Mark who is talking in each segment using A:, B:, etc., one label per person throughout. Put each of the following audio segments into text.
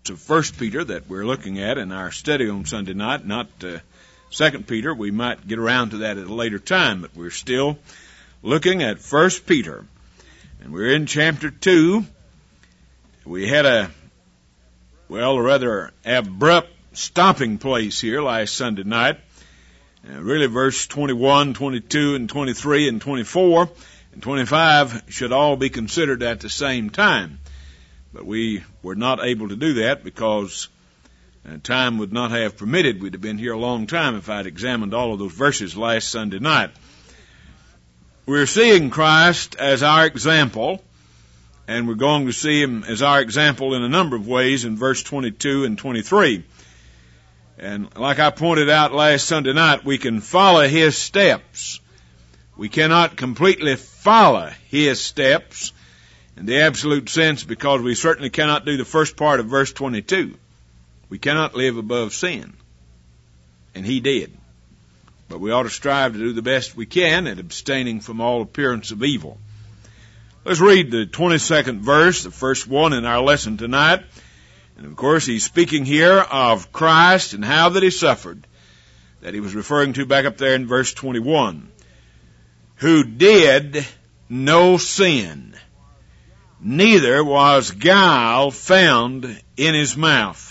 A: It's 1 Peter that we're looking at in our study on Sunday night, not 2 Peter. We might get around to that at a later time, but we're still looking at 1 Peter. And we're in chapter 2. We had a rather abrupt stopping place here last Sunday night. Really verse 21, 22, and 23, and 24, and 25 should all be considered at the same time. But we were not able to do that because time would not have permitted. We'd have been here a long time if I'd examined all of those verses last Sunday night. We're seeing Christ as our example, and we're going to see Him as our example in a number of ways in verse 22 and 23. And like I pointed out last Sunday night, we can follow His steps. We cannot completely follow His steps in the absolute sense because we certainly cannot do the first part of verse 22. We cannot live above sin. And He did. But we ought to strive to do the best we can at abstaining from all appearance of evil. Let's read the 22nd verse, the first one in our lesson tonight. And of course, he's speaking here of Christ and how that He suffered, that he was referring to back up there in verse 21. Who did no sin, neither was guile found in His mouth.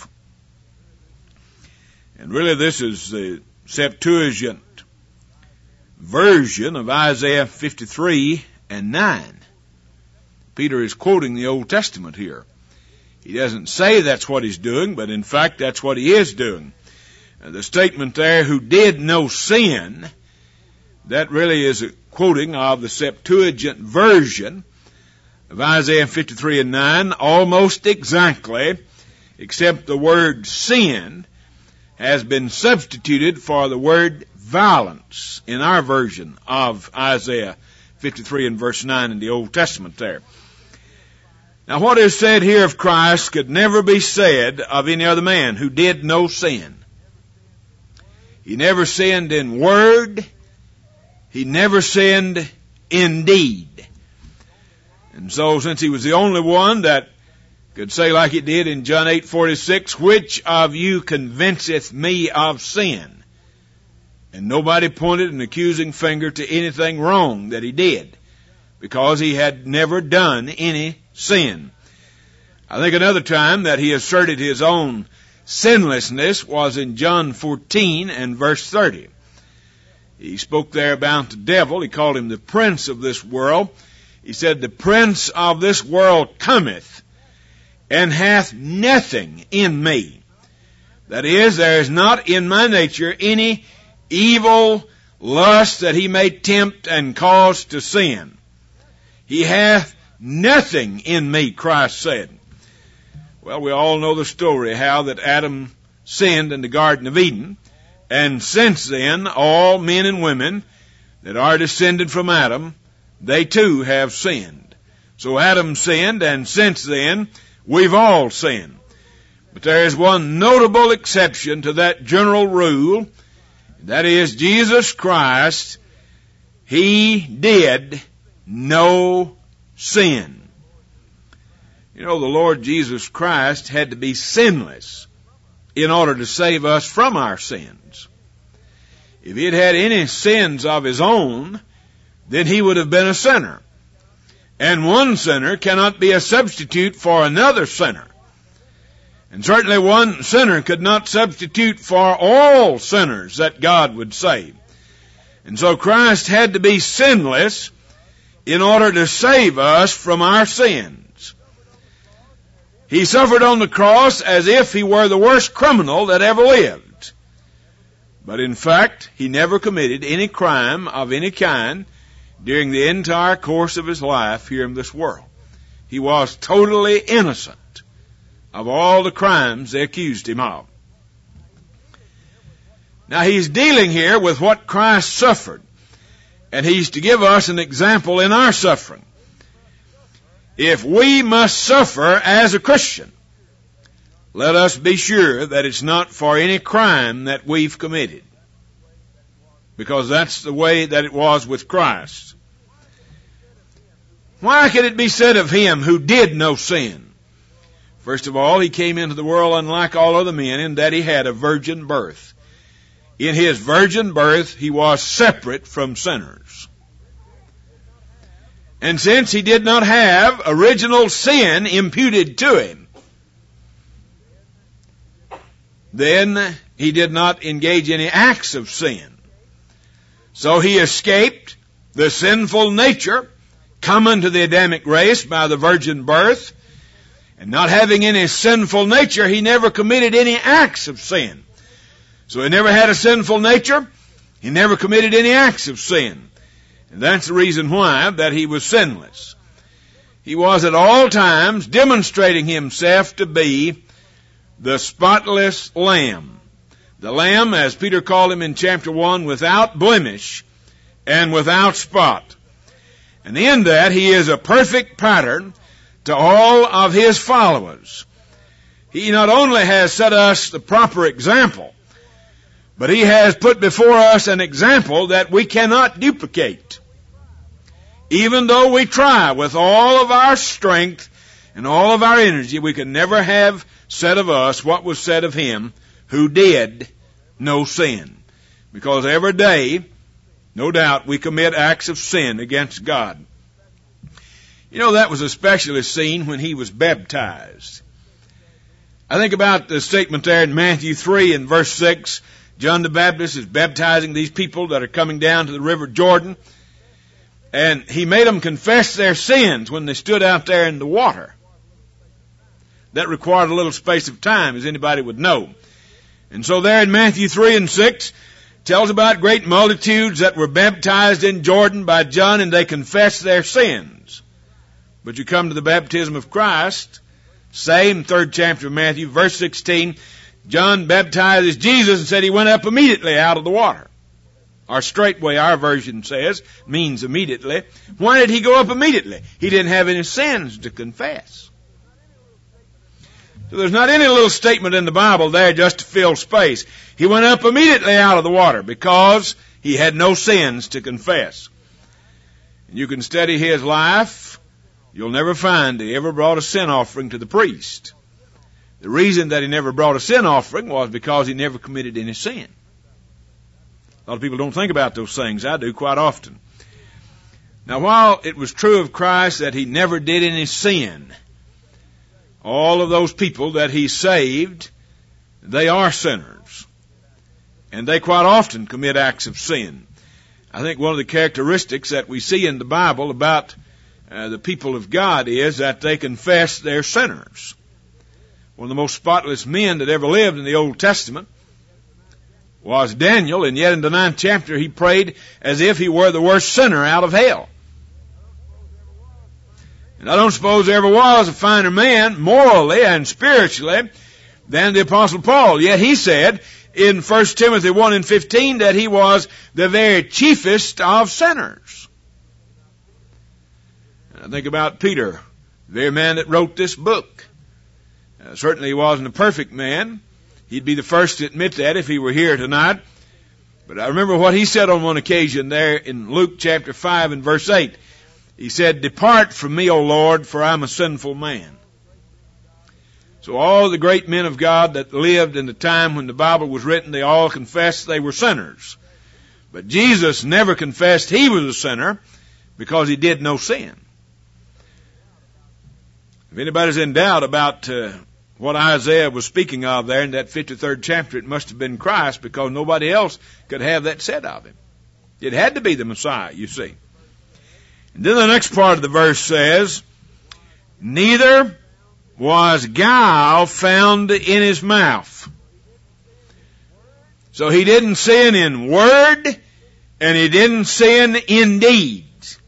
A: And really this is the Septuagint version of Isaiah 53 and 9. Peter is quoting the Old Testament here. He doesn't say that's what he's doing, but in fact that's what he is doing. The statement there, who did no sin, that really is a quoting of the Septuagint version of Isaiah 53 and 9, almost exactly, except the word sin has been substituted for the word violence in our version of Isaiah 53 and verse 9 in the Old Testament there. Now what is said here of Christ could never be said of any other man who did no sin. He never sinned in word. He never sinned in deed. And so since He was the only one that could say like He did in John 8:46, which of you convinceth me of sin? And nobody pointed an accusing finger to anything wrong that He did, because He had never done any sin. I think another time that He asserted His own sinlessness was in John 14 and verse 30. He spoke there about the devil. He called him the prince of this world. He said, the prince of this world cometh and hath nothing in me. That is, there is not in my nature any evil lust that he may tempt and cause to sin. He hath nothing in me, Christ said. Well, we all know the story, how that Adam sinned in the Garden of Eden, and since then, all men and women that are descended from Adam, they too have sinned. So Adam sinned, and since then, we've all sinned. But there is one notable exception to that general rule. That is, Jesus Christ, He did no sin. You know, the Lord Jesus Christ had to be sinless in order to save us from our sins. If He had had any sins of His own, then He would have been a sinner. And one sinner cannot be a substitute for another sinner. And certainly one sinner could not substitute for all sinners that God would save. And so Christ had to be sinless in order to save us from our sins. He suffered on the cross as if He were the worst criminal that ever lived. But in fact, He never committed any crime of any kind during the entire course of His life here in this world. He was totally innocent of all the crimes they accused Him of. Now He's dealing here with what Christ suffered, and He's to give us an example in our suffering. If we must suffer as a Christian, let us be sure that it's not for any crime that we've committed, because that's the way that it was with Christ. Why could it be said of Him who did no sin? First of all, he came into the world unlike all other men in that he had a virgin birth. In his virgin birth, he was separate from sinners. And since he did not have original sin imputed to him, then he did not engage in any acts of sin. So he escaped the sinful nature common to the Adamic race by the virgin birth, and not having any sinful nature, he never committed any acts of sin. So he never had a sinful nature, he never committed any acts of sin. And that's the reason why that he was sinless. He was at all times demonstrating himself to be the spotless Lamb. The Lamb, as Peter called him in chapter 1, without blemish and without spot. And in that, he is a perfect pattern to all of his followers. He not only has set us the proper example, but he has put before us an example that we cannot duplicate. Even though we try with all of our strength and all of our energy, we can never have said of us what was said of him who did no sin. Because every day, no doubt, we commit acts of sin against God. You know, that was especially seen when he was baptized. I think about the statement there in Matthew 3 and verse 6. John the Baptist is baptizing these people that are coming down to the river Jordan. And he made them confess their sins when they stood out there in the water. That required a little space of time, as anybody would know. And so there in Matthew 3 and 6, tells about great multitudes that were baptized in Jordan by John, and they confessed their sins. But you come to the baptism of Christ, same 3rd chapter of Matthew, verse 16, John baptizes Jesus and said he went up immediately out of the water. Or straightway, our version says, means immediately. Why did he go up immediately? He didn't have any sins to confess. So there's not any little statement in the Bible there just to fill space. He went up immediately out of the water because he had no sins to confess. And you can study his life. You'll never find he ever brought a sin offering to the priest. The reason that he never brought a sin offering was because he never committed any sin. A lot of people don't think about those things. I do quite often. Now, while it was true of Christ that he never did any sin, all of those people that he saved, they are sinners. And they quite often commit acts of sin. I think one of the characteristics that we see in the Bible about the people of God is that they confess they're sinners. One of the most spotless men that ever lived in the Old Testament was Daniel, and yet in the 9th chapter he prayed as if he were the worst sinner out of hell. And I don't suppose there ever was a finer man, morally and spiritually, than the Apostle Paul. Yet he said in 1 Timothy 1 and 15 that he was the very chiefest of sinners. And I think about Peter, the very man that wrote this book. Certainly he wasn't a perfect man. He'd be the first to admit that if he were here tonight. But I remember what he said on one occasion there in Luke chapter 5 and verse 8. He said, "Depart from me, O Lord, for I'm a sinful man." So all the great men of God that lived in the time when the Bible was written, they all confessed they were sinners. But Jesus never confessed he was a sinner because he did no sin. If anybody's in doubt about what Isaiah was speaking of there in that 53rd chapter, it must have been Christ, because nobody else could have that said of him. It had to be the Messiah, you see. And then the next part of the verse says, "Neither was guile found in his mouth." So he didn't sin in word, and he didn't sin in deed.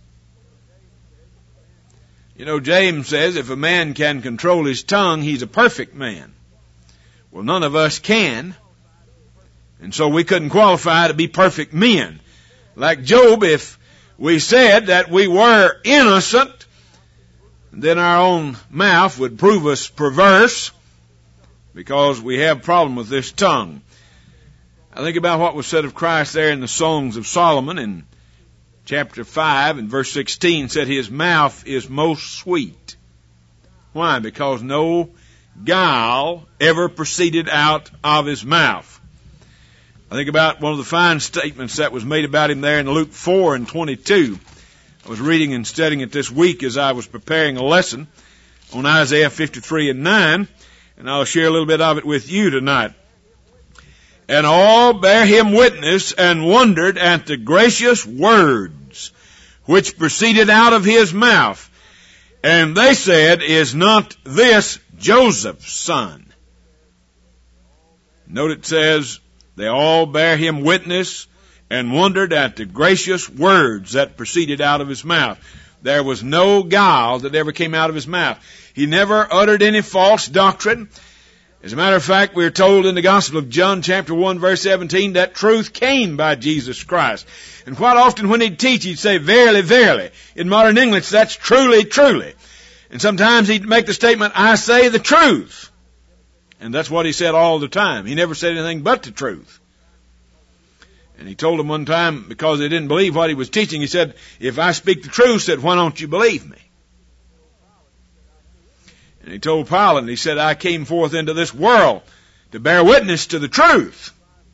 A: You know, James says if a man can control his tongue, he's a perfect man. Well, none of us can. And so we couldn't qualify to be perfect men. Like Job, if we said that we were innocent, then our own mouth would prove us perverse because we have a problem with this tongue. I think about what was said of Christ there in the Songs of Solomon in chapter 5 and verse 16 said his mouth is most sweet. Why? Because no guile ever proceeded out of his mouth. I think about one of the fine statements that was made about him there in Luke 4:22. I was reading and studying it this week as I was preparing a lesson on Isaiah 53:9, and I'll share a little bit of it with you tonight. And all bare him witness and wondered at the gracious words which proceeded out of his mouth. And they said, Is not this Joseph's son? Note it says, they all bear him witness and wondered at the gracious words that proceeded out of his mouth. There was no guile that ever came out of his mouth. He never uttered any false doctrine. As a matter of fact, we're told in the Gospel of John chapter 1 verse 17 that truth came by Jesus Christ. And quite often when he'd teach, he'd say, verily, verily. In modern English, that's truly, truly. And sometimes he'd make the statement, I say the truth. And that's what he said all the time. He never said anything but the truth. And he told them one time, because they didn't believe what he was teaching, he said, if I speak the truth, said, why don't you believe me? And he told Pilate, he said, I came forth into this world to bear witness to the truth.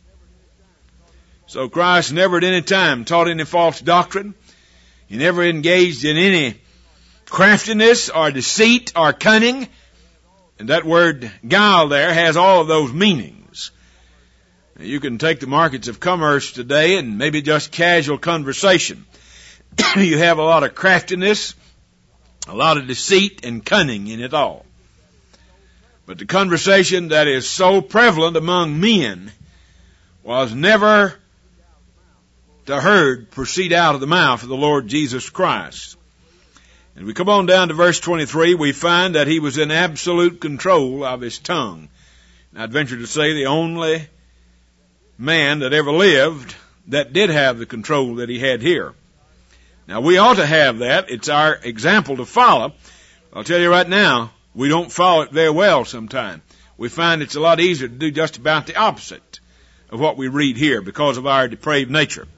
A: So Christ never at any time taught any false doctrine. He never engaged in any craftiness or deceit or cunning. And that word guile there has all of those meanings. You can take the markets of commerce today and maybe just casual conversation. You have a lot of craftiness, a lot of deceit and cunning in it all. But the conversation that is so prevalent among men was never to heard proceed out of the mouth of the Lord Jesus Christ. And we come on down to verse 23, we find that he was in absolute control of his tongue. And I'd venture to say the only man that ever lived that did have the control that he had here. Now we ought to have that. It's our example to follow. I'll tell you right now, we don't follow it very well sometimes. We find it's a lot easier to do just about the opposite of what we read here because of our depraved nature.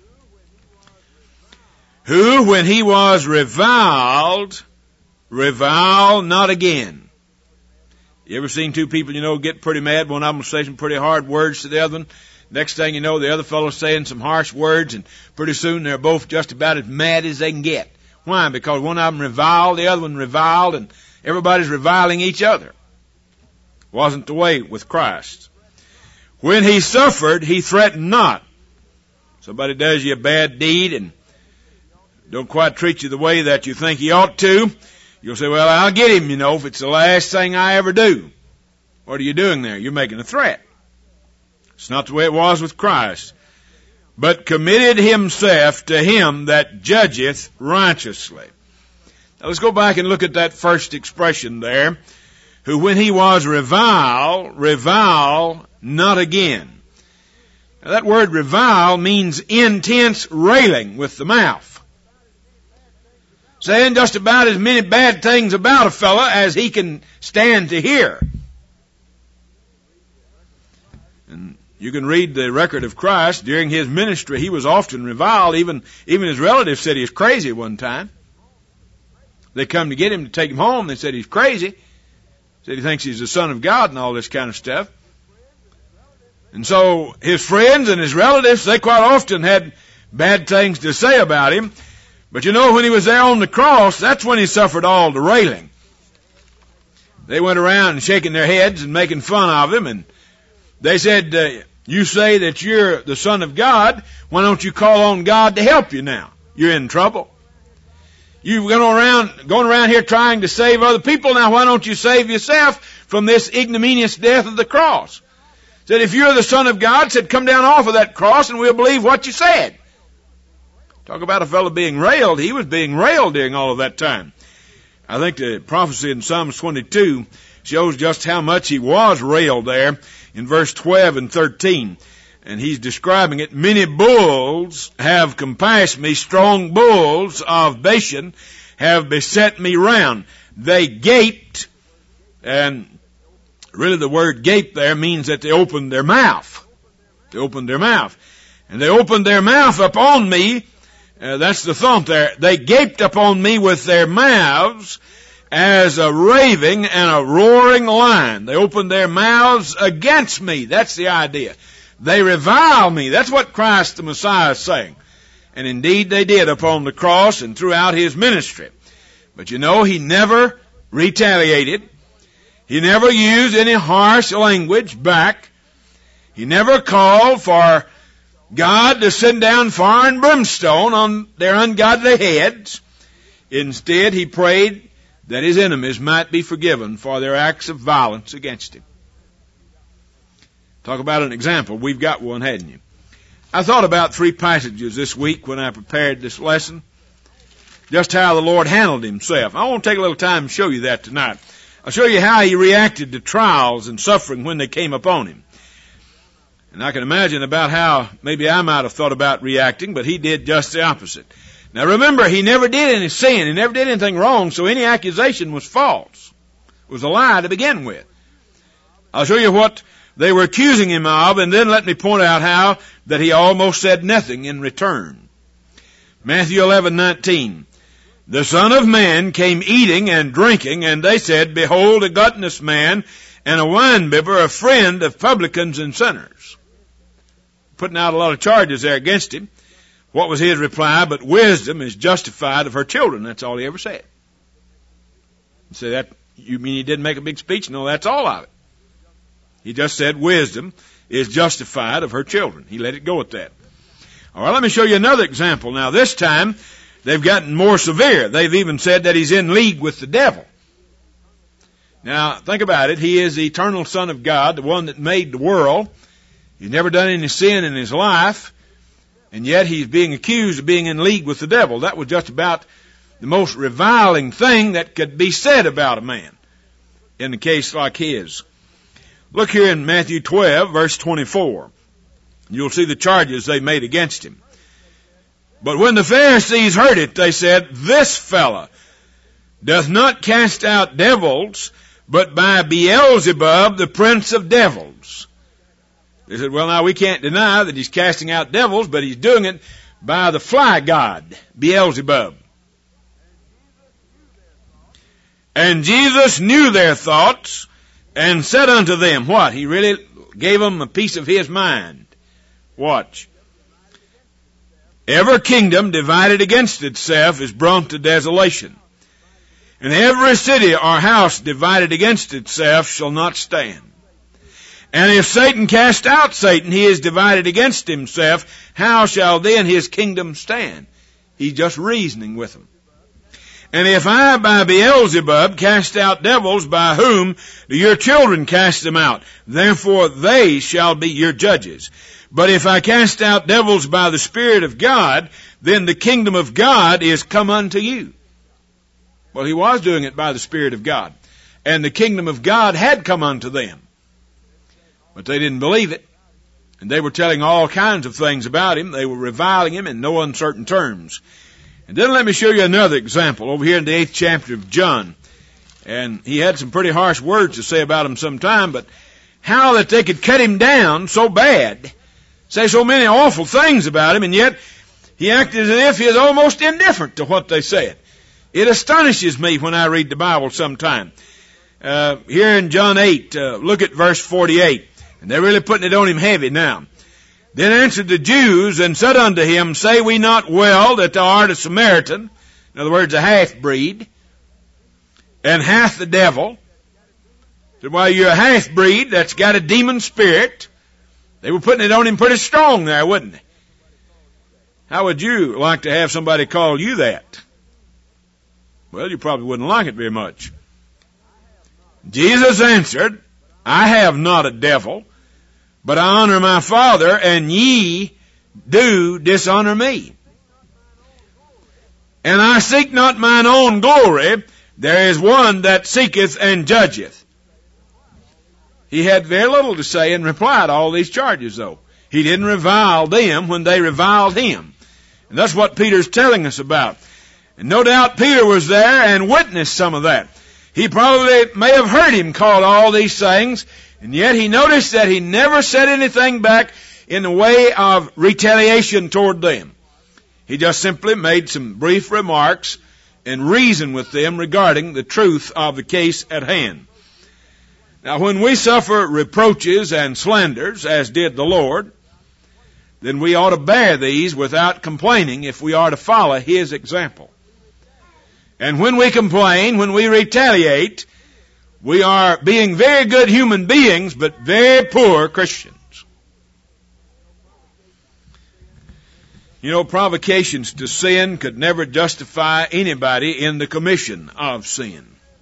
A: Who, when he was reviled, revile not again. You ever seen two people, get pretty mad? One of them will say some pretty hard words to the other one. Next thing you know, the other fellow's saying some harsh words, and pretty soon they're both just about as mad as they can get. Why? Because one of them reviled, the other one reviled, and everybody's reviling each other. Wasn't the way with Christ. When he suffered, he threatened not. Somebody does you a bad deed and don't quite treat you the way that you think he ought to. You'll say, well, I'll get him, if it's the last thing I ever do. What are you doing there? You're making a threat. It's not the way it was with Christ. But committed himself to him that judgeth righteously. Now let's go back and look at that first expression there. Who when he was revile not again. Now that word revile means intense railing with the mouth. Saying just about as many bad things about a fella as he can stand to hear. And you can read the record of Christ. During his ministry, he was often reviled. Even his relatives said he was crazy one time. They come to get him to take him home. They said he's crazy. Said he thinks he's the Son of God and all this kind of stuff. And so his friends and his relatives, they quite often had bad things to say about him. But when he was there on the cross, that's when he suffered all the railing. They went around shaking their heads and making fun of him, and they said, you say that you're the Son of God, why don't you call on God to help you now? You're in trouble. You've going around here trying to save other people, now why don't you save yourself from this ignominious death of the cross? Said, if you're the Son of God, said, come down off of that cross and we'll believe what you said. Talk about a fellow being railed. He was being railed during all of that time. I think the prophecy in Psalms 22 shows just how much he was railed there in verse 12 and 13. And he's describing it. Many bulls have compassed me. Strong bulls of Bashan have beset me round. They gaped. And really the word gape there means that they opened their mouth. They opened their mouth. And they opened their mouth upon me. That's the thought there. They gaped upon me with their mouths, as a raving and a roaring lion. They opened their mouths against me. That's the idea. They revile me. That's what Christ the Messiah is saying. And indeed they did upon the cross and throughout his ministry. But you know, he never retaliated. He never used any harsh language back. He never called for God to send down fire and brimstone on their ungodly heads. Instead, he prayed that his enemies might be forgiven for their acts of violence against him. Talk about an example. We've got one, hadn't you? I thought about 3 passages this week when I prepared this lesson. Just how the Lord handled himself. I want to take a little time and show you that tonight. I'll show you how he reacted to trials and suffering when they came upon him. And I can imagine about how maybe I might have thought about reacting, but he did just the opposite. Now remember, he never did any sin. He never did anything wrong, so any accusation was false. It was a lie to begin with. I'll show you what they were accusing him of, and then let me point out how that he almost said nothing in return. Matthew 11:19. The Son of Man came eating and drinking, and they said, Behold, a gluttonous man and a winebibber, a friend of publicans and sinners. Putting out a lot of charges there against him. What was his reply? But wisdom is justified of her children. That's all he ever said. You say that, you mean he didn't make a big speech? No, that's all of it. He just said wisdom is justified of her children. He let it go at that. All right, let me show you another example. Now this time, they've gotten more severe. They've even said that he's in league with the devil. Now, think about it. He is the eternal Son of God, the one that made the world. He's never done any sin in his life, and yet he's being accused of being in league with the devil. That was just about the most reviling thing that could be said about a man in a case like his. Look here in Matthew 12, verse 24. You'll see the charges they made against him. But when the Pharisees heard it, they said, This fellow doth not cast out devils, but by Beelzebub, the prince of devils. They said, well, now we can't deny that he's casting out devils, but he's doing it by the fly god, Beelzebub. And Jesus knew their thoughts and said unto them, what? He really gave them a piece of his mind. Watch. Every kingdom divided against itself is brought to desolation. And every city or house divided against itself shall not stand. And if Satan cast out Satan, he is divided against himself. How shall then his kingdom stand? He's just reasoning with them. And if I by Beelzebub cast out devils, by whom do your children cast them out? Therefore they shall be your judges. But if I cast out devils by the Spirit of God, then the kingdom of God is come unto you. Well, he was doing it by the Spirit of God. And the kingdom of God had come unto them. But they didn't believe it. And they were telling all kinds of things about him. They were reviling him in no uncertain terms. And then let me show you another example over here in the 8th chapter of John. And he had some pretty harsh words to say about him sometime, but how that they could cut him down so bad, say so many awful things about him, and yet he acted as if he was almost indifferent to what they said. It astonishes me when I read the Bible sometime. Here in John 8, look at verse 48. And they're really putting it on him heavy now. Then answered the Jews and said unto him, Say we not well that thou art a Samaritan? In other words, a half-breed. And hath the devil. So while you're a half-breed that's got a demon spirit, they were putting it on him pretty strong there, wouldn't they? How would you like to have somebody call you that? Well, you probably wouldn't like it very much. Jesus answered, I have not a devil, but I honor my Father, and ye do dishonor me. And I seek not mine own glory. There is one that seeketh and judgeth. He had very little to say in reply to all these charges, though. He didn't revile them when they reviled him. And that's what Peter's telling us about. And no doubt Peter was there and witnessed some of that. He probably may have heard him call all these things, and yet he noticed that he never said anything back in the way of retaliation toward them. He just simply made some brief remarks and reason with them regarding the truth of the case at hand. Now, when we suffer reproaches and slanders, as did the Lord, then we ought to bear these without complaining if we are to follow His example. And when we complain, when we retaliate, we are being very good human beings, but very poor Christians. You know, provocations to sin could never justify anybody in the commission of sin.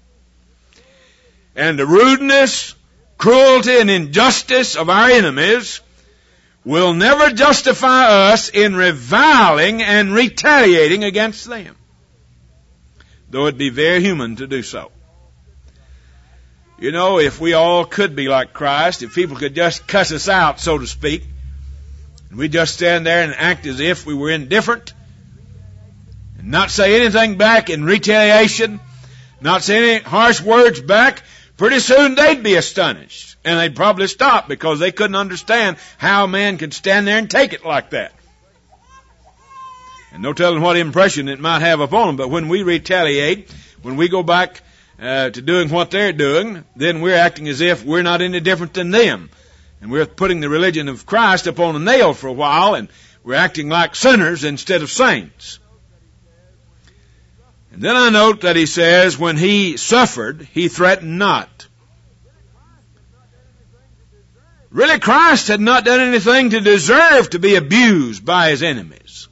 A: And the rudeness, cruelty, and injustice of our enemies will never justify us in reviling and retaliating against them, though it be very human to do so. You know, if we all could be like Christ, if people could just cuss us out, so to speak, and we just stand there and act as if we were indifferent, and not say anything back in retaliation, not say any harsh words back, pretty soon they'd be astonished. And they'd probably stop because they couldn't understand how a man could stand there and take it like that. And no telling what impression it might have upon them. But when we retaliate, when we go back to doing what they're doing, then we're acting as if we're not any different than them. And we're putting the religion of Christ upon a nail for a while, and we're acting like sinners instead of saints. And then I note that he says, when he suffered, he threatened not. Really, Christ had not done anything to deserve to be abused by his enemies.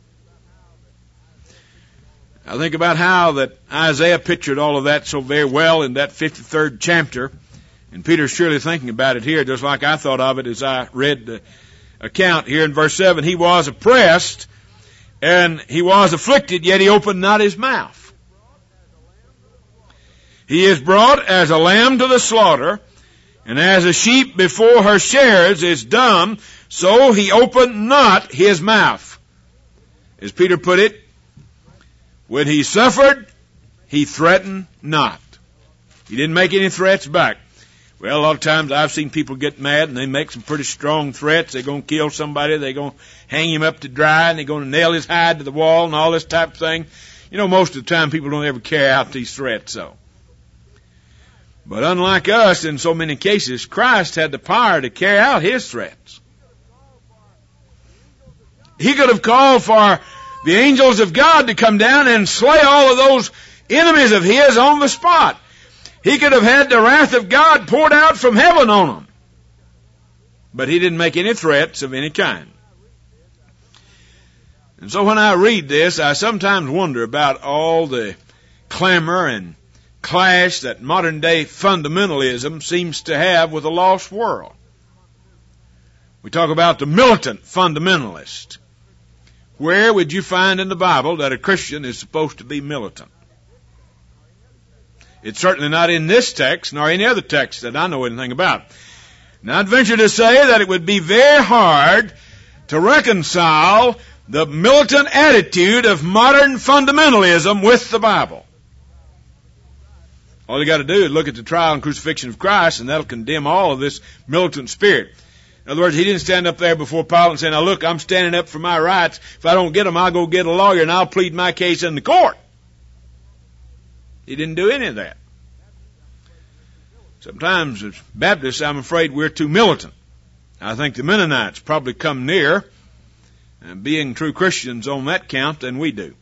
A: I think about how that Isaiah pictured all of that so very well in that 53rd chapter. And Peter's surely thinking about it here, just like I thought of it as I read the account here in verse 7. He was oppressed, and he was afflicted, yet he opened not his mouth. He is brought as a lamb to the slaughter, and as a sheep before her shearers is dumb, so he opened not his mouth. As Peter put it, when he suffered, he threatened not. He didn't make any threats back. Well, a lot of times I've seen people get mad and they make some pretty strong threats. They're going to kill somebody. They're going to hang him up to dry, and they're going to nail his hide to the wall and all this type of thing. You know, most of the time people don't ever carry out these threats, so. But unlike us, in so many cases, Christ had the power to carry out his threats. He could have called for the angels of God to come down and slay all of those enemies of his on the spot. He could have had the wrath of God poured out from heaven on them. But he didn't make any threats of any kind. And so when I read this, I sometimes wonder about all the clamor and clash that modern day fundamentalism seems to have with a lost world. We talk about the militant fundamentalist. Where would you find in the Bible that a Christian is supposed to be militant? It's certainly not in this text, nor any other text that I know anything about. Now, I'd venture to say that it would be very hard to reconcile the militant attitude of modern fundamentalism with the Bible. All you got to do is look at the trial and crucifixion of Christ, and that'll condemn all of this militant spirit. In other words, he didn't stand up there before Pilate and say, now look, I'm standing up for my rights. If I don't get them, I'll go get a lawyer and I'll plead my case in the court. He didn't do any of that. Sometimes as Baptists, I'm afraid we're too militant. I think the Mennonites probably come near being true Christians on that count than we do.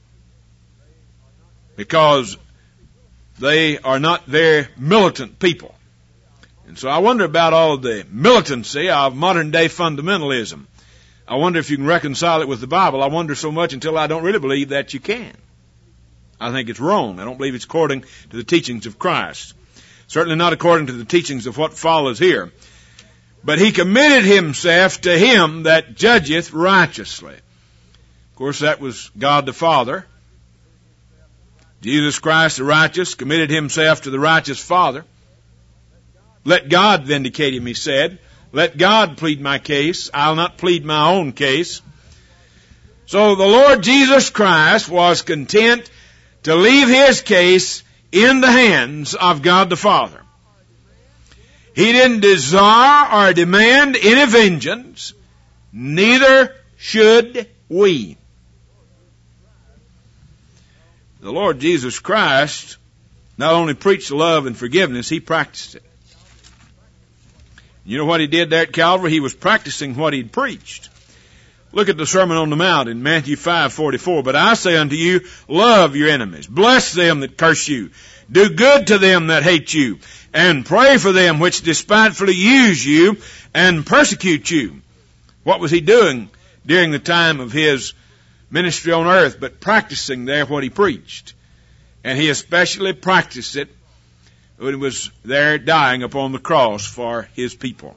A: Because they are not very militant people. And so I wonder about all of the militancy of modern day fundamentalism. I wonder if you can reconcile it with the Bible. I wonder so much until I don't really believe that you can. I think it's wrong. I don't believe it's according to the teachings of Christ. Certainly not according to the teachings of what follows here. But he committed himself to him that judgeth righteously. Of course, that was God the Father. Jesus Christ the righteous committed himself to the righteous Father. Let God vindicate him, he said. Let God plead my case. I'll not plead my own case. So the Lord Jesus Christ was content to leave his case in the hands of God the Father. He didn't desire or demand any vengeance. Neither should we. The Lord Jesus Christ not only preached love and forgiveness, He practiced it. You know what He did there at Calvary? He was practicing what He'd preached. Look at the Sermon on the Mount in Matthew 5:44. But I say unto you, love your enemies. Bless them that curse you. Do good to them that hate you. And pray for them which despitefully use you and persecute you. What was He doing during the time of His ministry on earth but practicing there what He preached? And He especially practiced it when He was there dying upon the cross for His people.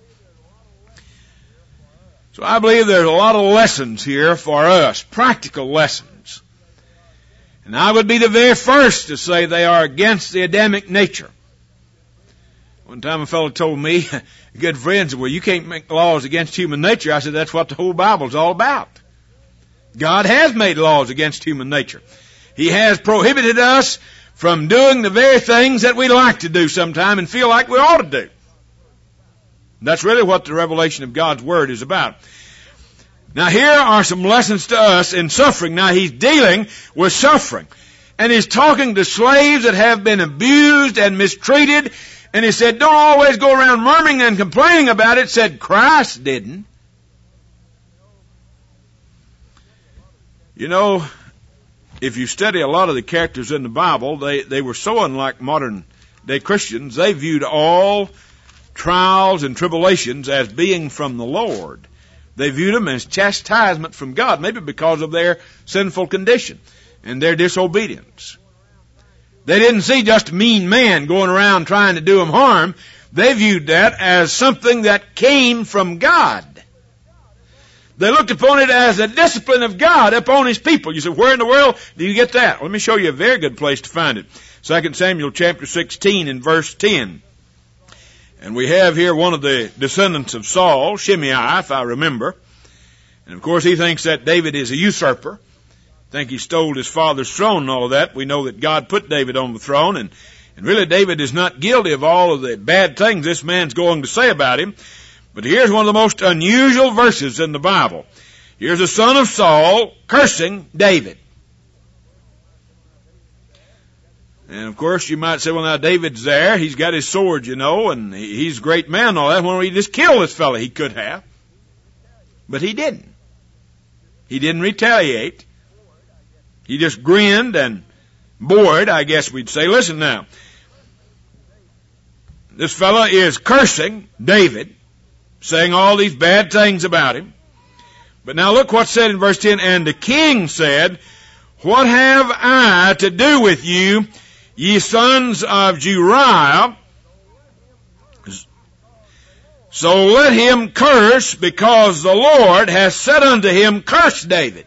A: So I believe there's a lot of lessons here for us, practical lessons. And I would be the very first to say they are against the Adamic nature. One time a fellow told me, a good friend said, well, you can't make laws against human nature. I said, that's what the whole Bible's all about. God has made laws against human nature. He has prohibited us from doing the very things that we like to do sometime and feel like we ought to do. That's really what the revelation of God's Word is about. Now here are some lessons to us in suffering. Now He's dealing with suffering. And He's talking to slaves that have been abused and mistreated. And He said, don't always go around murmuring and complaining about it. Said Christ didn't. You know, if you study a lot of the characters in the Bible, they were so unlike modern day Christians. They viewed all trials and tribulations as being from the Lord. They viewed them as chastisement from God, maybe because of their sinful condition and their disobedience. They didn't see just a mean man going around trying to do them harm. They viewed that as something that came from God. They looked upon it as a discipline of God upon His people. You say, where in the world do you get that? Let me show you a very good place to find it. 2 Samuel chapter 16 and verse 10. And we have here one of the descendants of Saul, Shimei, if I remember. And of course he thinks that David is a usurper. Think he stole his father's throne and all of that. We know that God put David on the throne, and really David is not guilty of all of the bad things this man's going to say about him. But here's one of the most unusual verses in the Bible. Here's the son of Saul cursing David. And of course you might say, well now David's there, he's got his sword, you know, and he's a great man and all that. Why don't he just kill this fella? He could have. But he didn't. He didn't retaliate. He just grinned and bored, I guess we'd say. Listen now. This fella is cursing David, saying all these bad things about him. But now look what's said in verse 10. And the king said, what have I to do with you, ye sons of Jeriah? So let him curse, because the Lord has said unto him, curse David.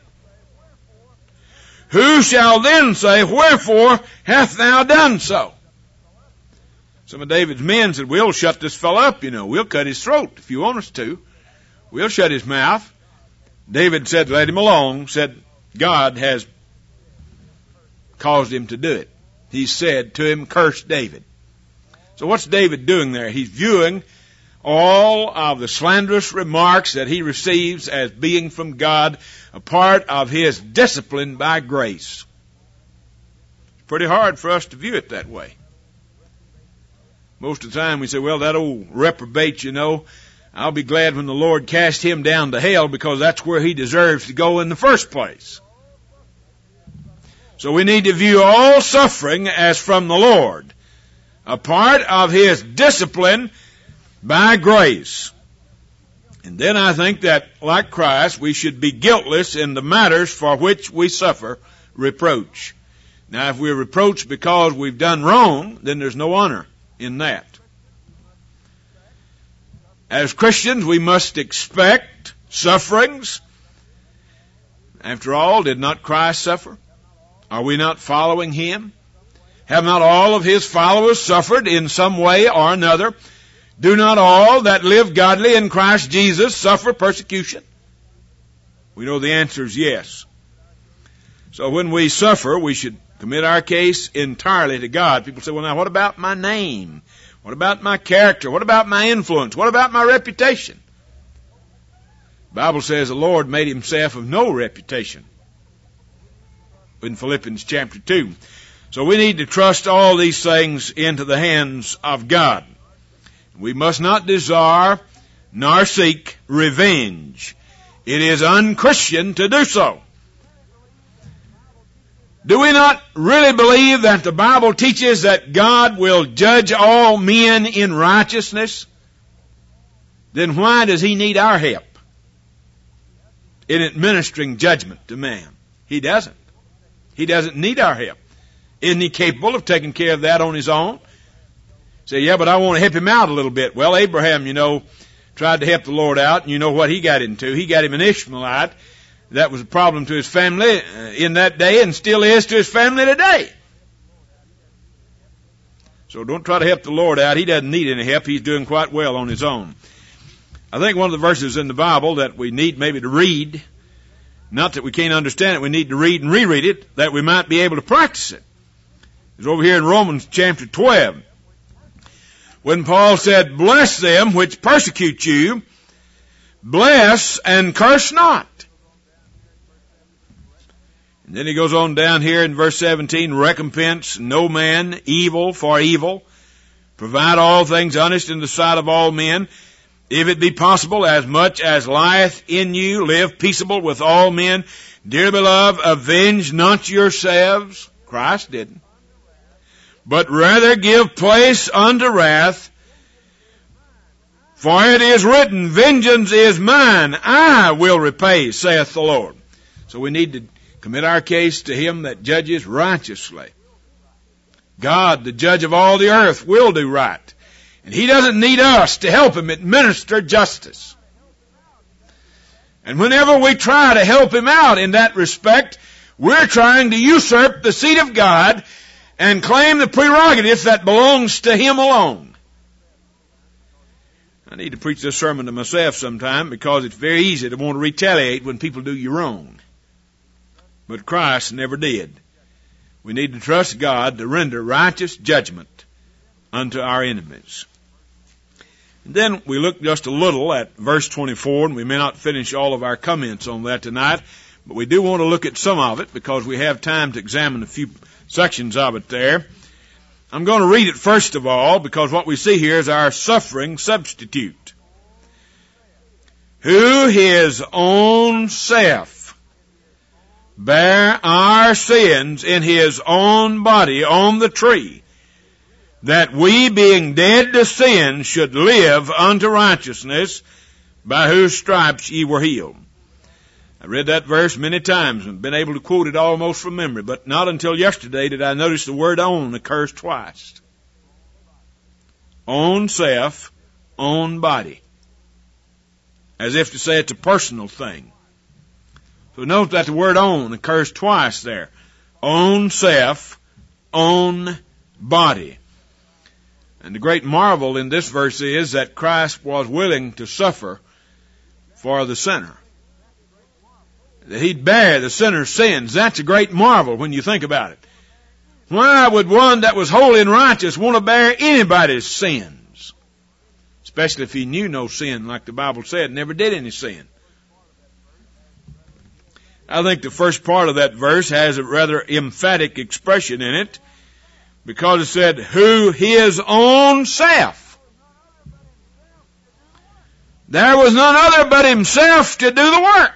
A: Who shall then say, wherefore hast thou done so? Some of David's men said, we'll shut this fellow up, you know. We'll cut his throat if you want us to. We'll shut his mouth. David said, let him alone. Said, God has caused him to do it. He said to him, curse David. So what's David doing there? He's viewing all of the slanderous remarks that he receives as being from God, a part of his discipline by grace. It's pretty hard for us to view it that way. Most of the time we say, well, that old reprobate, you know, I'll be glad when the Lord cast him down to hell, because that's where he deserves to go in the first place. So we need to view all suffering as from the Lord, a part of His discipline by grace. And then I think that, like Christ, we should be guiltless in the matters for which we suffer reproach. Now, if we're reproached because we've done wrong, then there's no honor in that. As Christians, we must expect sufferings. After all, did not Christ suffer? Are we not following Him? Have not all of His followers suffered in some way or another? Do not all that live godly in Christ Jesus suffer persecution? We know the answer is yes. So when we suffer, we should commit our case entirely to God. People say, well, now what about my name? What about my character? What about my influence? What about my reputation? The Bible says the Lord made Himself of no reputation. in Philippians chapter 2. So we need to trust all these things into the hands of God. We must not desire nor seek revenge. It is unchristian to do so. Do we not really believe that the Bible teaches that God will judge all men in righteousness? Then why does He need our help in administering judgment to man? He doesn't. He doesn't need our help. Isn't He capable of taking care of that on His own? Say, yeah, but I want to help him out a little bit. Well, Abraham, tried to help the Lord out, and you know what he got into. He got him an Ishmaelite. That was a problem to his family in that day and still is to his family today. So don't try to help the Lord out. He doesn't need any help. He's doing quite well on his own. I think one of the verses in the Bible that we need maybe to read, not that we can't understand it, we need to read and reread it, that we might be able to practice it, is over here in Romans chapter 12. When Paul said, bless them which persecute you, bless and curse not. And then he goes on down here in verse 17, recompense no man evil for evil, provide all things honest in the sight of all men. If it be possible, as much as lieth in you, live peaceable with all men. Dear beloved, avenge not yourselves. Christ didn't. But rather give place unto wrath. For it is written, vengeance is mine, I will repay, saith the Lord. So we need to commit our case to Him that judges righteously. God, the judge of all the earth, will do right. And He doesn't need us to help Him administer justice. And whenever we try to help Him out in that respect, we're trying to usurp the seat of God and claim the prerogatives that belongs to Him alone. I need to preach this sermon to myself sometime because it's very easy to want to retaliate when people do you wrong. But Christ never did. We need to trust God to render righteous judgment unto our enemies. And then we look just a little at verse 24, and we may not finish all of our comments on that tonight, but we do want to look at some of it because we have time to examine a few sections of it there. I'm going to read it first of all because what we see here is our suffering substitute, who His own self bare our sins in His own body on the tree, that we being dead to sin should live unto righteousness, by whose stripes ye were healed. I read that verse many times and been able to quote it almost from memory, but not until yesterday did I notice the word own occurs twice. Own self, own body. As if to say it's a personal thing. So note that the word own occurs twice there. Own self, own body. And the great marvel in this verse is that Christ was willing to suffer for the sinner. That He'd bear the sinner's sins. That's a great marvel when you think about it. Why would one that was holy and righteous want to bear anybody's sins? Especially if He knew no sin, like the Bible said, never did any sin. I think the first part of that verse has a rather emphatic expression in it, because it said, who His own self. There was none other but Himself to do the work.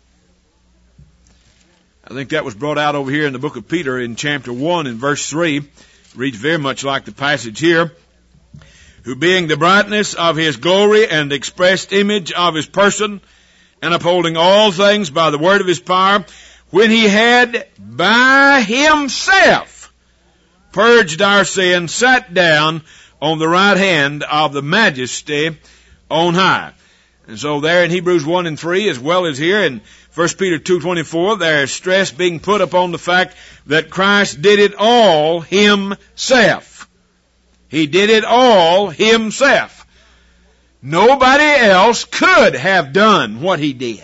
A: I think that was brought out over here in the book of Peter in chapter 1 and verse 3. It reads very much like the passage here. Who being the brightness of His glory and expressed image of His person, and upholding all things by the word of His power, when He had by Himself purged our sins, sat down on the right hand of the Majesty on high. And so there in Hebrews 1 and 3, as well as here in 1 Peter 2:24, there is stress being put upon the fact that Christ did it all Himself. He did it all Himself. Nobody else could have done what He did.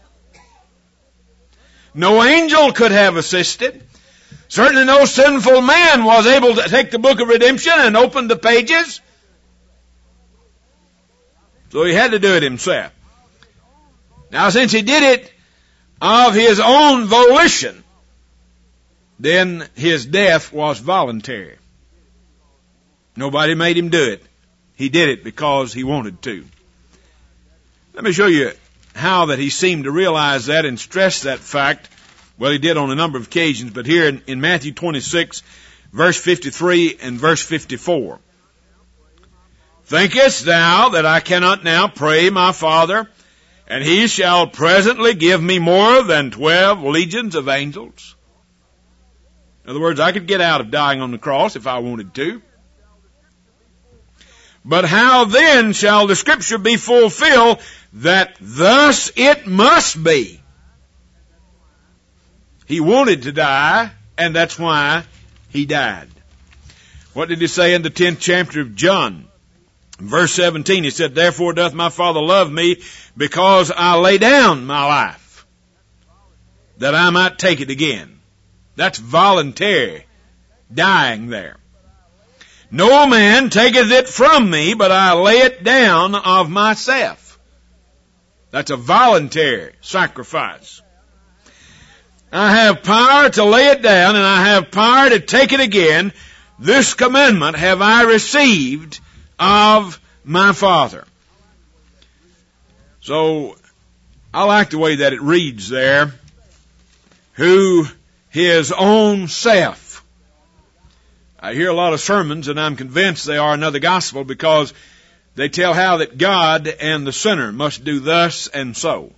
A: No angel could have assisted. Certainly no sinful man was able to take the book of redemption and open the pages. So He had to do it Himself. Now, since He did it of His own volition, then his death was voluntary. Nobody made him do it. He did it because he wanted to. Let me show you how that he seemed to realize that and stress that fact. Well, he did on a number of occasions, but here in Matthew 26, verse 53 and verse 54. Thinkest thou that I cannot now pray my Father, and he shall presently give me more than 12 legions of angels? In other words, I could get out of dying on the cross if I wanted to. But how then shall the scripture be fulfilled that thus it must be? He wanted to die, and that's why he died. What did he say in the 10th chapter of John? Verse 17, he said, Therefore doth my Father love me, because I lay down my life, that I might take it again. That's voluntary dying there. No man taketh it from me, but I lay it down of myself. That's a voluntary sacrifice. I have power to lay it down, and I have power to take it again. This commandment have I received of my Father. So, I like the way that it reads there. Who his own self. I hear a lot of sermons, and I'm convinced they are another gospel, because they tell how that God and the sinner must do thus and so.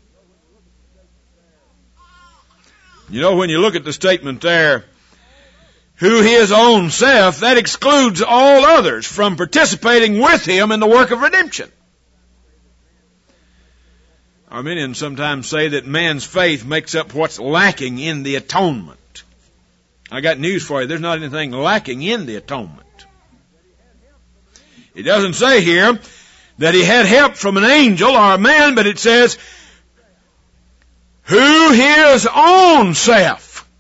A: You know, when you look at the statement there, who his own self, that excludes all others from participating with him in the work of redemption. Arminians sometimes say that man's faith makes up what's lacking in the atonement. I got news for you. There's not anything lacking in the atonement. It doesn't say here that he had help from an angel or a man, but it says, who his own self.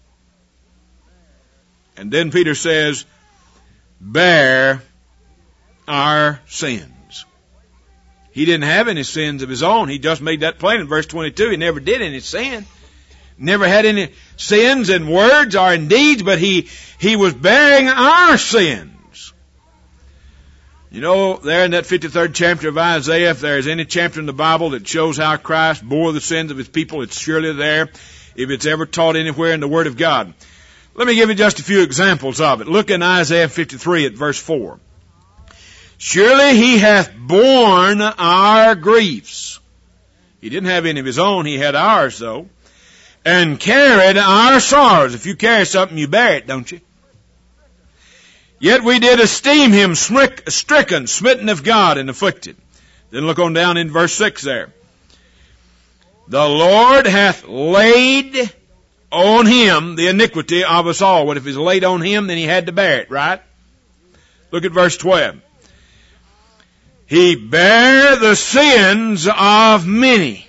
A: And then Peter says, bear our sins. He didn't have any sins of his own. He just made that plain in verse 22. He never did any sin. Never had any sins in words or in deeds, but he was bearing our sins. You know, there in that 53rd chapter of Isaiah, if there's any chapter in the Bible that shows how Christ bore the sins of his people, it's surely there, if it's ever taught anywhere in the Word of God. Let me give you just a few examples of it. Look in Isaiah 53 at verse 4. Surely he hath borne our griefs. He didn't have any of his own, he had ours though. And carried our sorrows. If you carry something, you bear it, don't you? Yet we did esteem him stricken, smitten of God, and afflicted. Then look on down in verse 6 there. The Lord hath laid on him the iniquity of us all. What if it's laid on him, then he had to bear it, right? Look at verse 12. He bare the sins of many.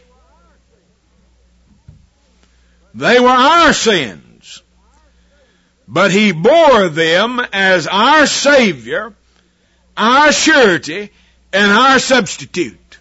A: They were our sins, but he bore them as our Savior, our surety, and our substitute.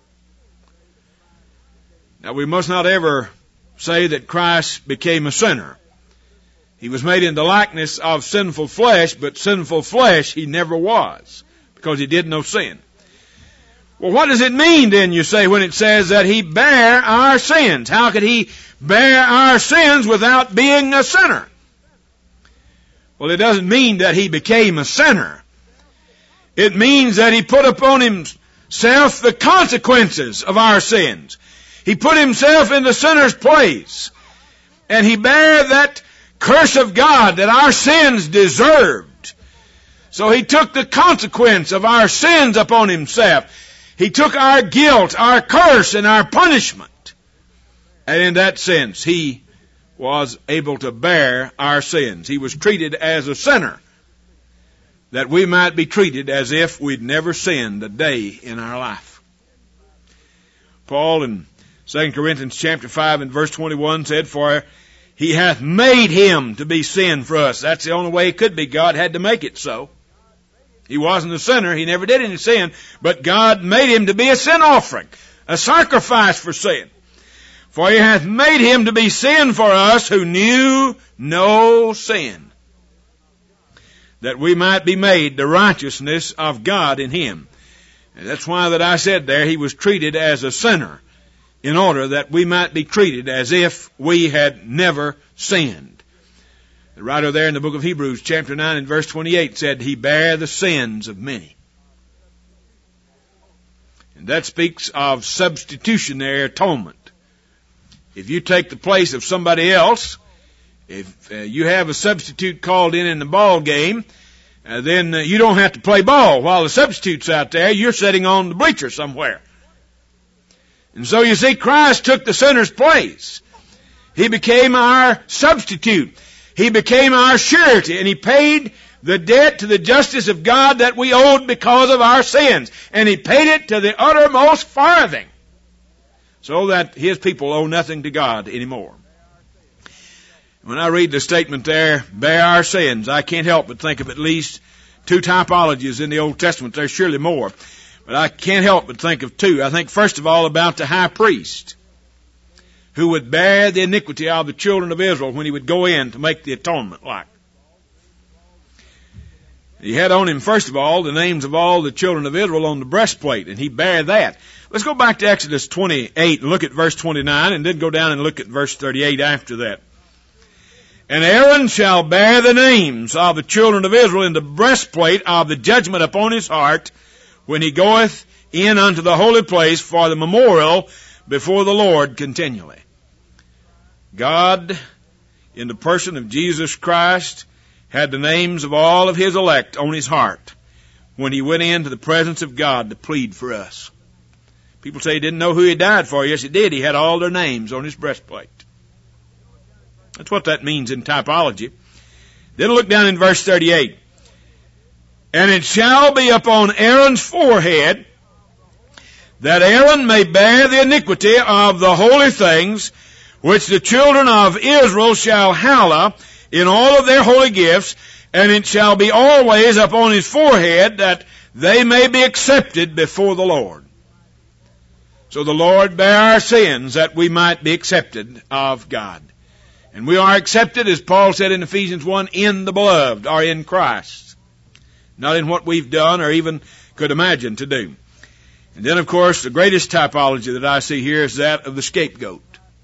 A: Now we must not ever say that Christ became a sinner. He was made in the likeness of sinful flesh, but sinful flesh he never was, because he did no sin. Well, what does it mean then, you say, when it says that he bare our sins? How could he bear our sins without being a sinner? Well, it doesn't mean that he became a sinner. It means that he put upon himself the consequences of our sins. He put himself in the sinner's place, and he bare that curse of God that our sins deserved. So he took the consequence of our sins upon himself. He took our guilt, our curse, and our punishment. And in that sense, he was able to bear our sins. He was treated as a sinner, that we might be treated as if we'd never sinned a day in our life. Paul in 2 Corinthians chapter 5 and verse 21 said, For he hath made him to be sin for us. That's the only way it could be. God had to make it so. He wasn't a sinner. He never did any sin. But God made him to be a sin offering, a sacrifice for sin. For he hath made him to be sin for us who knew no sin, that we might be made the righteousness of God in him. And that's why that I said there he was treated as a sinner, in order that we might be treated as if we had never sinned. The writer there in the book of Hebrews chapter 9 and verse 28 said, he bare the sins of many. And that speaks of substitutionary atonement. If you take the place of somebody else, if you have a substitute called in the ball game, then you don't have to play ball while the substitute's out there. You're sitting on the bleacher somewhere. And so you see, Christ took the sinner's place. He became our substitute. He became our surety, and he paid the debt to the justice of God that we owed because of our sins. And he paid it to the uttermost farthing, so that his people owe nothing to God anymore. When I read the statement there, bear our sins, I can't help but think of at least two typologies in the Old Testament. There's surely more, but I can't help but think of two. I think first of all about the high priest, who would bear the iniquity of the children of Israel when he would go in to make the atonement like. He had on him, first of all, the names of all the children of Israel on the breastplate, and he bare that. Let's go back to Exodus 28 and look at verse 29, and then go down and look at verse 38 after that. And Aaron shall bear the names of the children of Israel in the breastplate of the judgment upon his heart, when he goeth in unto the holy place for the memorial before the Lord continually. God, in the person of Jesus Christ, had the names of all of his elect on his heart when he went into the presence of God to plead for us. People say he didn't know who he died for. Yes, he did. He had all their names on his breastplate. That's what that means in typology. Then look down in verse 38. And it shall be upon Aaron's forehead, that Aaron may bear the iniquity of the holy things, which the children of Israel shall hallow in all of their holy gifts, and it shall be always upon his forehead, that they may be accepted before the Lord. So the Lord bare our sins, that we might be accepted of God. And we are accepted, as Paul said in Ephesians 1, in the beloved, or in Christ. Not in what we've done or even could imagine to do. And then, of course, the greatest typology that I see here is that of the scapegoat.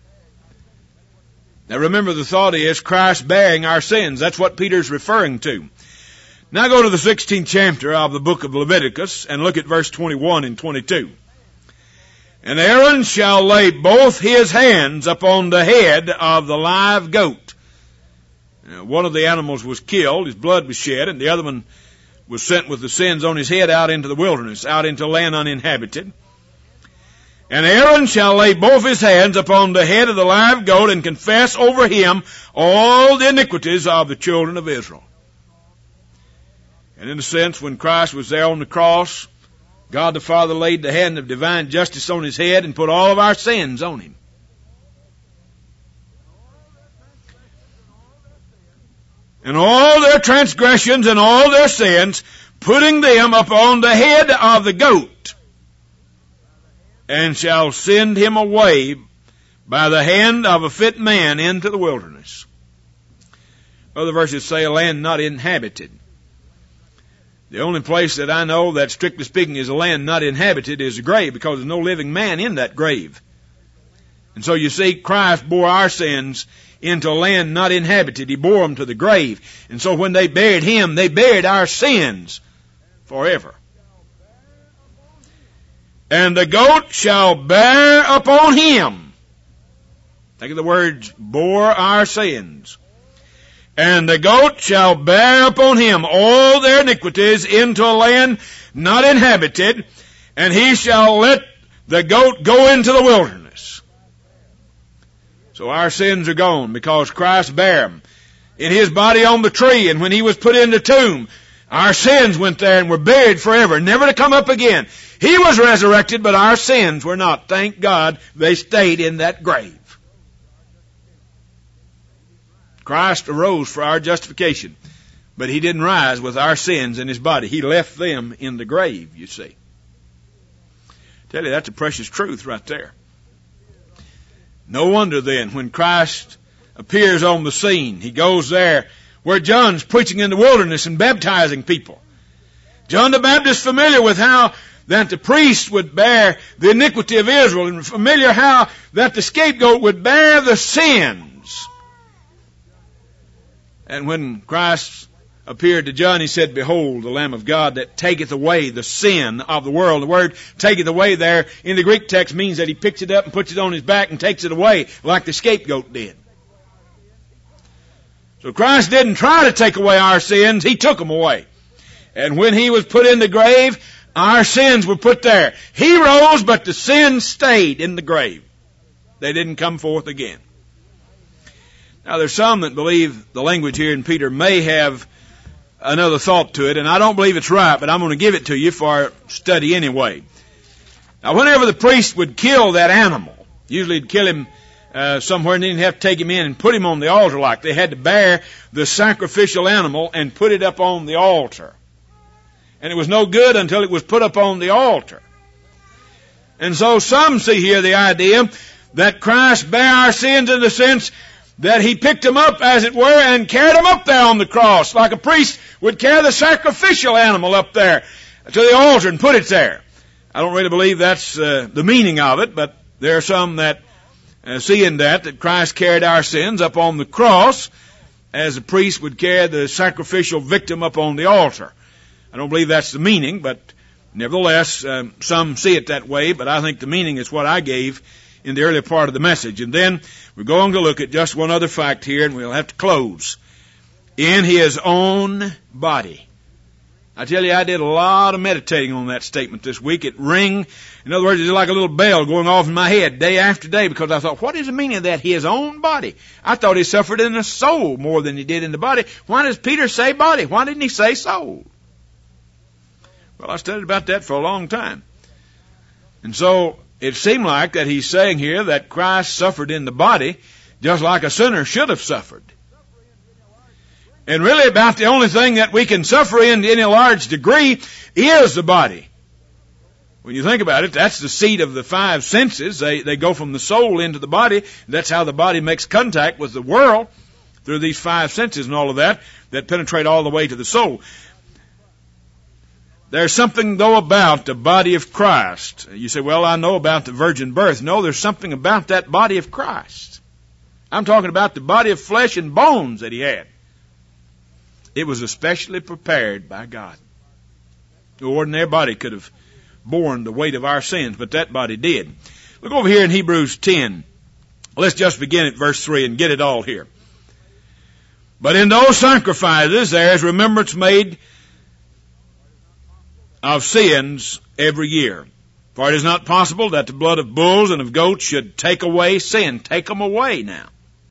A: Now remember, the thought is Christ bearing our sins. That's what Peter's referring to. Now go to the 16th chapter of the book of Leviticus and look at verse 21 and 22. And Aaron shall lay both his hands upon the head of the live goat. Now, one of the animals was killed, his blood was shed, and the other one was sent with the sins on his head out into the wilderness, out into land uninhabited. And Aaron shall lay both his hands upon the head of the live goat and confess over him all the iniquities of the children of Israel. And in a sense, when Christ was there on the cross, God the Father laid the hand of divine justice on his head and put all of our sins on him. And all their transgressions and all their sins, putting them upon the head of the goat, and shall send him away by the hand of a fit man into the wilderness. Other verses say a land not inhabited. The only place that I know that, strictly speaking, is a land not inhabited is a grave, because there's no living man in that grave. And so you see, Christ bore our sins into a land not inhabited. He bore them to the grave. And so when they buried him, they buried our sins forever. And the goat shall bear upon him. Think of the words, bore our sins. And the goat shall bear upon him all their iniquities into a land not inhabited, and he shall let the goat go into the wilderness. So our sins are gone because Christ bare them in his body on the tree, and when he was put in the tomb, our sins went there and were buried forever, never to come up again. He was resurrected, but our sins were not. Thank God they stayed in that grave. Christ arose for our justification, but he didn't rise with our sins in his body. He left them in the grave, you see. I tell you, that's a precious truth right there. No wonder then, when Christ appears on the scene, he goes there where John's preaching in the wilderness and baptizing people. John the Baptist familiar with how that the priest would bear the iniquity of Israel, and familiar how that the scapegoat would bear the sins. And when Christ appeared to John, he said, "Behold, the Lamb of God that taketh away the sin of the world." The word "taketh away" there in the Greek text means that he picks it up and puts it on his back and takes it away like the scapegoat did. So Christ didn't try to take away our sins, he took them away. And when he was put in the grave, our sins were put there. He rose, but the sins stayed in the grave. They didn't come forth again. Now there's some that believe the language here in Peter may have another thought to it, and I don't believe it's right, but I'm going to give it to you for our study anyway. Now whenever the priest would kill that animal, usually he'd kill him somewhere and then he'd have to take him in and put him on the altar. Like they had to bear the sacrificial animal and put it up on the altar. And it was no good until it was put up on the altar. And so some see here the idea that Christ bare our sins in the sense that he picked them up, as it were, and carried them up there on the cross, like a priest would carry the sacrificial animal up there to the altar and put it there. I don't really believe that's the meaning of it, but there are some that see in that Christ carried our sins up on the cross as a priest would carry the sacrificial victim up on the altar. I don't believe that's the meaning, but nevertheless, some see it that way, but I think the meaning is what I gave in the earlier part of the message. And then we're going to look at just one other fact here, and we'll have to close. In his own body. I tell you, I did a lot of meditating on that statement this week. It rang, in other words, it's like a little bell going off in my head day after day, because I thought, what is the meaning of that? His own body. I thought he suffered in the soul more than he did in the body. Why does Peter say body? Why didn't he say soul? Well, I studied about that for a long time. And so it seemed like that he's saying here that Christ suffered in the body just like a sinner should have suffered. And really about the only thing that we can suffer in any large degree is the body. When you think about it, that's the seat of the five senses. They go from the soul into the body. That's how the body makes contact with the world, through these five senses and all of that penetrate all the way to the soul. There's something, though, about the body of Christ. You say, well, I know about the virgin birth. No, there's something about that body of Christ. I'm talking about the body of flesh and bones that he had. It was especially prepared by God. The ordinary body could have borne the weight of our sins, but that body did. Look over here in Hebrews 10. Let's just begin at verse 3 and get it all here. But in those sacrifices there is remembrance made of sins every year. For it is not possible that the blood of bulls and of goats should take away sin. Take them away now.